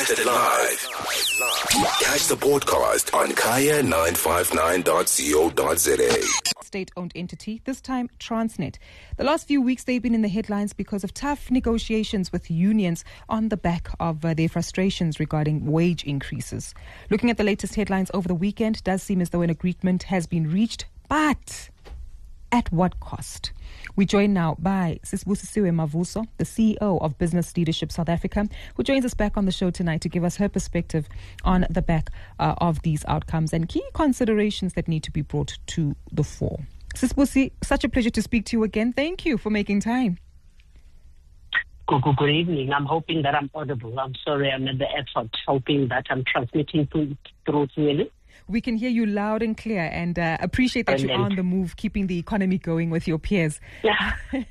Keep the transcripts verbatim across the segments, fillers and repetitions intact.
Broadcasted live. Catch the podcast on kaya nine five nine dot co dot za. State-owned entity, this time Transnet. The last few weeks they've been in the headlines because of tough negotiations with unions on the back of uh, their frustrations regarding wage increases. Looking at the latest headlines over the weekend, it does seem as though an agreement has been reached, but at what cost? We join now by Sisibusisiwe Mavuso, the C E O of Business Leadership South Africa, who joins us back on the show tonight to give us her perspective on the back uh, of these outcomes and key considerations that need to be brought to the fore. Sisibusi, such a pleasure to speak to you again. Thank you for making time. Good, good, good evening. I'm hoping that I'm audible. I'm sorry I'm at the effort, hoping that I'm transmitting through, through clearly. We can hear you loud and clear, and uh, appreciate that you're on the move, keeping the economy going with your peers. Yeah.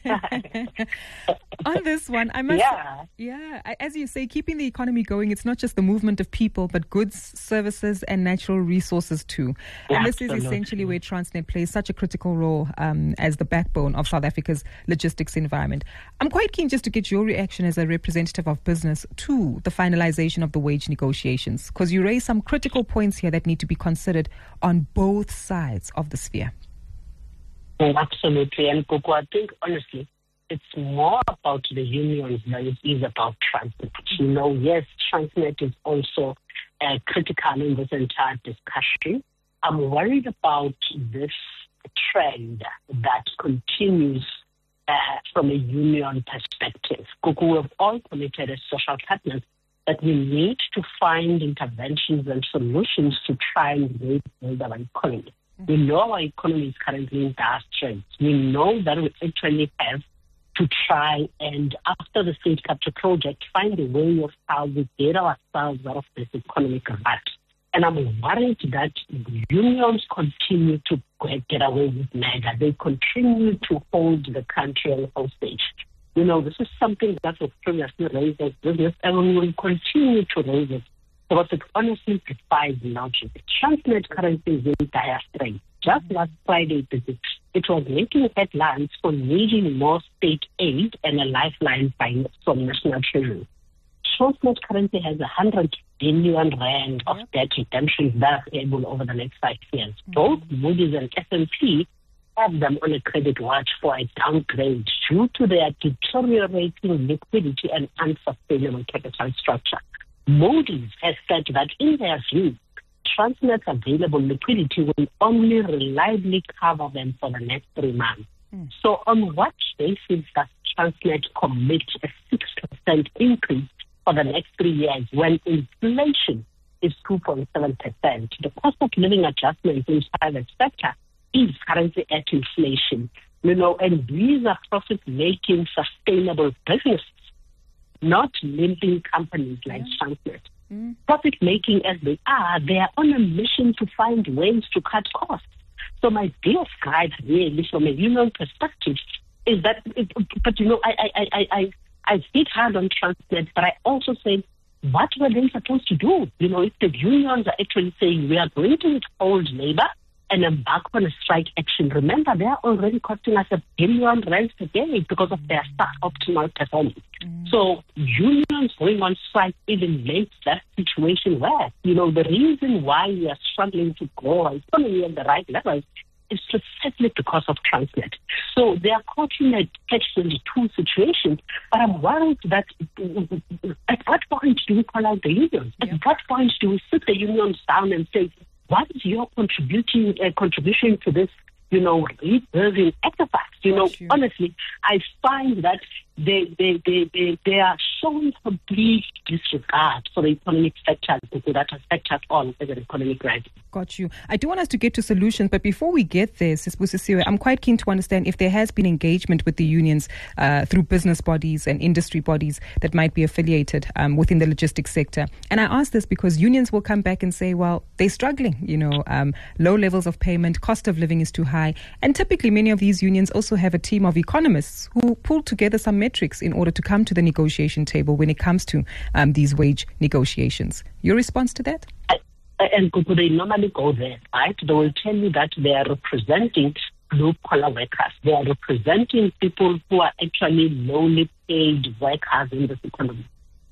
On this one, I must yeah. yeah, as you say, keeping the economy going, it's not just the movement of people, but goods, services, and natural resources too. Yeah, and this absolutely. is essentially where Transnet plays such a critical role um, as the backbone of South Africa's logistics environment. I'm quite keen just to get your reaction as a representative of business to the finalization of the wage negotiations, because you raise some critical points here that need to be considered on both sides of the sphere. Oh, absolutely. And Coco, I think, honestly, it's more about the unions than it is about Transnet. You know, yes, Transnet is also uh, critical in this entire discussion. I'm worried about this trend that continues uh, from a union perspective. Coco, we've all committed as social partners that we need to find interventions and solutions to try and rebuild our economy. Mm-hmm. We know our economy is currently in dire straits. We know that we actually have to try and, after the State Capital Project, find a way of how we get ourselves out of this economic rut. And I'm worried that unions continue to get away with murder. They continue to hold the country on hostage. You know, this is something that was previously raised as business, and we will continue to raise it because it honestly defies logic. Transnet currently is in dire straits. Just last Friday, it was making headlines for needing more state aid and a lifeline from National Treasury. Transnet currently has one hundred billion rand of debt redemptions that are able over the next five years. Mm-hmm. Both Moody's and S and P have them on a credit watch for a downgrade due to their deteriorating liquidity and unsustainable capital structure. Moody's has said that in their view, Transnet's available liquidity will only reliably cover them for the next three months. Mm. So on what basis does Transnet commit a six percent increase for the next three years when inflation is two point seven percent? The cost of living adjustments in the private sector is currently at inflation, you know, and these are profit-making, sustainable businesses, not limping companies like yeah. Transnet. Mm. Profit-making as they are, they are on a mission to find ways to cut costs. So my biggest guide really from a union perspective is that, it, but you know, I, I, I, I, I hit hard on Transnet, but I also say, what were they supposed to do? You know, if the unions are actually saying we are going to withhold labor and embark on a strike action. Remember, they are already costing us a billion rand a day because of their suboptimal performance. Mm. So unions going on strike even makes that situation worse. You know, the reason why we are struggling to grow our economy at the right levels is precisely because of Transnet. So they are caught in a catch twenty-two situation, but I'm worried that at what point do we call out the unions? At yeah. what point do we sit the unions down and say, what is your contributing uh, contribution to this, you know, rebuilding exercise? You know, you. honestly, I find that they they, they, they they are showing complete disregard for the economic sector that affect us all as an economic right. Got you. I do want us to get to solutions, but before we get there, Sisibusisiwe, I'm quite keen to understand if there has been engagement with the unions uh, through business bodies and industry bodies that might be affiliated um, within the logistics sector. And I ask this because unions will come back and say, well, they're struggling, you know, um, low levels of payment, cost of living is too high. And typically many of these unions also have a team of economists who pull together some metrics in order to come to the negotiation table when it comes to um, these wage negotiations. Your response to that? I- And they normally go there, right? They will tell you that they are representing blue-collar workers. They are representing people who are actually lowly paid workers in this economy.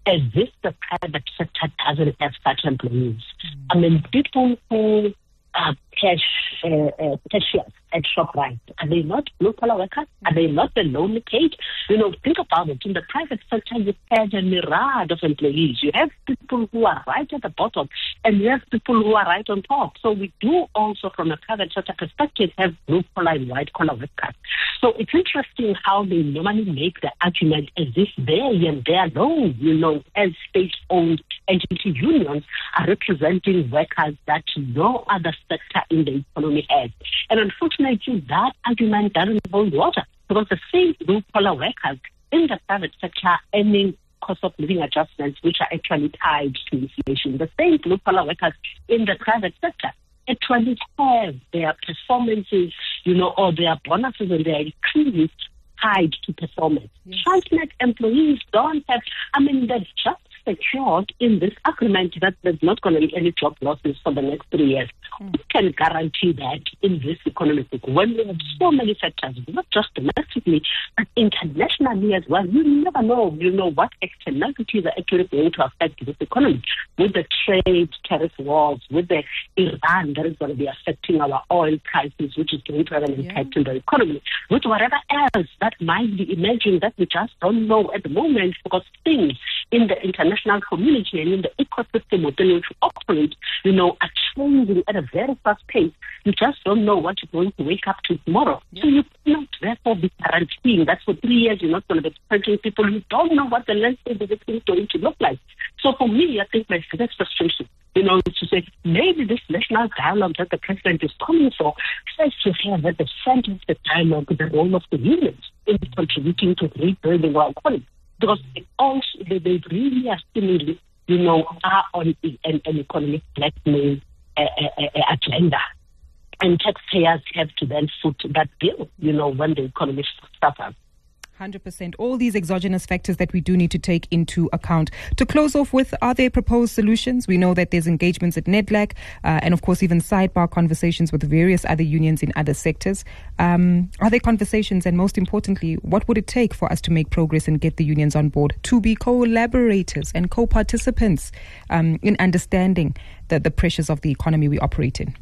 as if the private sector doesn't have such employees. Mm. I mean, people who are cash, uh, uh, cashiers at ShopRite, are they not blue-collar workers? Are they not the lowly paid? You know, think about it. In the private sector, you have a myriad of employees. You have people who are right at the bottom, and you have people who are right on top. So we do also, from a private sector perspective, have blue-collar and white-collar workers. So it's interesting how they normally make the argument as if they and they alone, you know, as state-owned entity unions, are representing workers that no other sector in the economy has. And unfortunately, that argument doesn't hold water, because the same blue-collar workers in the private sector earning cost of living adjustments, which are actually tied to inflation, the same blue-collar workers in the private sector actually have their performances, you know, or their bonuses and their increases tied to performance. Yes. Transnet employees don't have, I mean, they're just secured in this agreement that there's not going to be any job losses for the next three years. Mm. We can guarantee that in this economic book, when we have so many sectors, not just domestically, but internationally as well. You never know, you know, what externalities are actually going to affect this economy. With the trade tariff wars, with the Iran that is going to be affecting our oil prices, which is going to have an impact yeah. in the economy, with whatever else that might be emerging that we just don't know at the moment, because things in the international community and in the ecosystem within which we operate, you know, are changing at a very fast pace. You just don't know what you're going to wake up to tomorrow. Yeah. So you cannot therefore be guaranteeing that for three years you're not going to be expecting people who don't know what the landscape is going to look like. So for me, I think my biggest frustration, you know, is to say maybe this national dialogue that the president is calling for has to have at the center of the dialogue the role of the unions in contributing to rebuilding our economy. Because they also, they, they really are seemingly, you know, are on an, an economic blackmail uh, uh, agenda. And taxpayers have to then foot that bill, you know, when the economy suffers. one hundred percent. All these exogenous factors that we do need to take into account. To close off with, are there proposed solutions? We know that there's engagements at NEDLAC uh, and, of course, even sidebar conversations with various other unions in other sectors. Um, are there conversations? And most importantly, what would it take for us to make progress and get the unions on board to be collaborators and co-participants um, in understanding the, the pressures of the economy we operate in?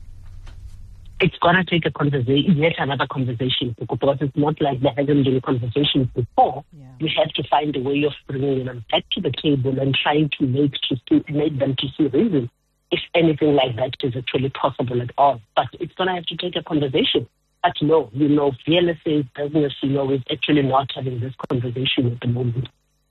It's going to take a conversation, yet another conversation, because it's not like there hasn't been conversations before. Yeah. We have to find a way of bringing them back to the table and trying to make to see, make them to see reason if anything like that is actually possible at all. But it's going to have to take a conversation. But no, you know, V L S A business, you know, is actually not having this conversation at the moment.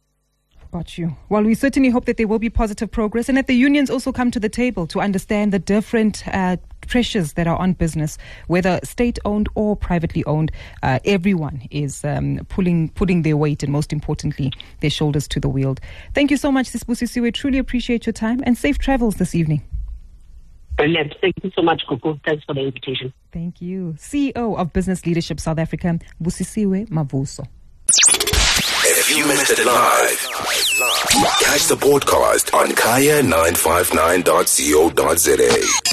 Got you. Well, we certainly hope that there will be positive progress and that the unions also come to the table to understand the different uh, pressures that are on business, whether state-owned or privately owned. Uh, everyone is um, pulling putting their weight and, most importantly, their shoulders to the wheel. Thank you so much, Busisiwe. Truly appreciate your time and safe travels this evening. Brilliant. Thank you so much, Kuku. Thanks for the invitation. Thank you. C E O of Business Leadership South Africa, Busisiwe Mavuso. If you missed it live, catch the podcast on kaya nine five nine dot co dot za.